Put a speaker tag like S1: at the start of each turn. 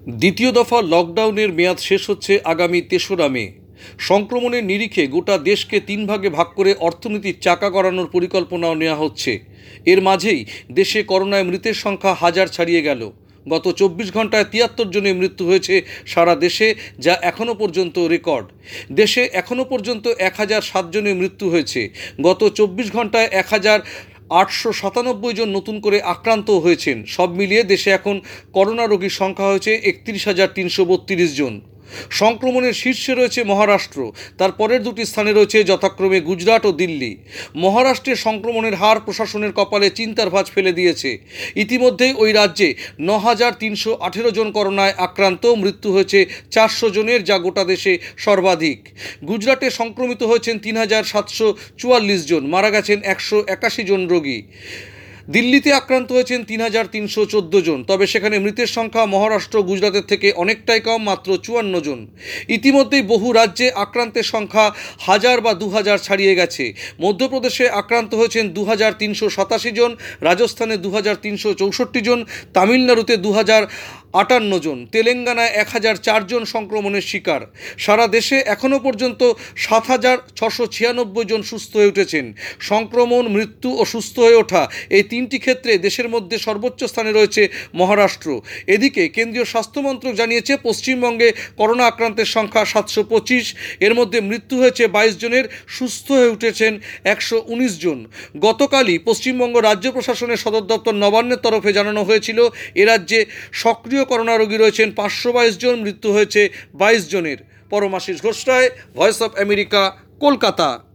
S1: দ্বিতীয় দফা লকডাউনের মেয়াদ শেষ হচ্ছে আগামী ৩রা মে। সংক্রমণের নিরিখে গোটা দেশকে ৩ ভাগে ভাগ করে অর্থনীতির চাকা গড়ানোর পরিকল্পনাও নেওয়া হচ্ছে। এর মাঝেই দেশে করোনায় মৃতের সংখ্যা হাজার ছাড়িয়ে গেল। গত ২৪ ঘন্টায় ৭৩ জনের মৃত্যু হয়েছে সারা দেশে, যা এখনও পর্যন্ত রেকর্ড। দেশে এখনও পর্যন্ত ১,০০৭ জনের মৃত্যু হয়েছে। গত ২৪ ঘন্টায় ১,৮৯৭ জন নতুন করে আক্রান্ত হয়েছেন। সব মিলিয়ে দেশে এখন করোনা রোগীর সংখ্যা হয়েছে ৩১,৩৩২ জন। সংক্রমণের শীর্ষে রয়েছে মহারাষ্ট্র, তার পরের দুটি স্থানে রয়েছে যথাক্রমে গুজরাট ও দিল্লি। মহারাষ্ট্রে সংক্রমণের হার প্রশাসনের কপালে চিন্তার ভাঁজ ফেলে দিয়েছে। ইতিমধ্যেই ওই রাজ্যে ৯,৩১৮ জন করোনায় আক্রান্ত, মৃত্যু হয়েছে ৪০০ জনের, যা গোটা দেশে সর্বাধিক। গুজরাটে সংক্রমিত হয়েছেন ৩,৭৪৪ জন, মারা গেছেন ১৮১ জন রোগী। দিল্লিতে আক্রান্ত হয়েছেন ৩,৩১৪ জন, তবে সেখানে মৃতের সংখ্যা মহারাষ্ট্র গুজরাতের থেকে অনেকটাই কম, মাত্র ৫৪ জন। ইতিমধ্যেই বহু রাজ্যে আক্রান্তের সংখ্যা ১,০০০ বা ২,০০০ ছাড়িয়ে গেছে। মধ্যপ্রদেশে আক্রান্ত হয়েছেন ২,৩৮৭ জন, রাজস্থানে ২,৩৬৪ জন, তামিলনাড়ুতে ২,০৫৮ জন, তেলেঙ্গানায় ১,০০৪ জন সংক্রমণের শিকার। সারা দেশে এখনও পর্যন্ত ৭,৬৯৬ জন সুস্থ হয়ে উঠেছেন। সংক্রমণ, মৃত্যু ও সুস্থ হয়ে ওঠা, এই তিনটি ক্ষেত্রে দেশের মধ্যে সর্বোচ্চ স্থানে রয়েছে মহারাষ্ট্র। এদিকে কেন্দ্রীয় স্বাস্থ্যমন্ত্রক জানিয়েছে, পশ্চিমবঙ্গে করোনা আক্রান্তের সংখ্যা ৭২৫, এর মধ্যে মৃত্যু হয়েছে ২২ জনের, সুস্থ হয়ে উঠেছেন ১১৯ জন। গতকালই পশ্চিমবঙ্গ রাজ্য প্রশাসনের সদর দপ্তর নবান্নের তরফে জানানো হয়েছিল, এ রাজ্যে সক্রিয় করোনা রোগী রয়েছেন ৫২২ জন, মৃত্যু হয়েছে ২২ জনের। Paramashis Ghosh Ray, voice of America, Kolkata.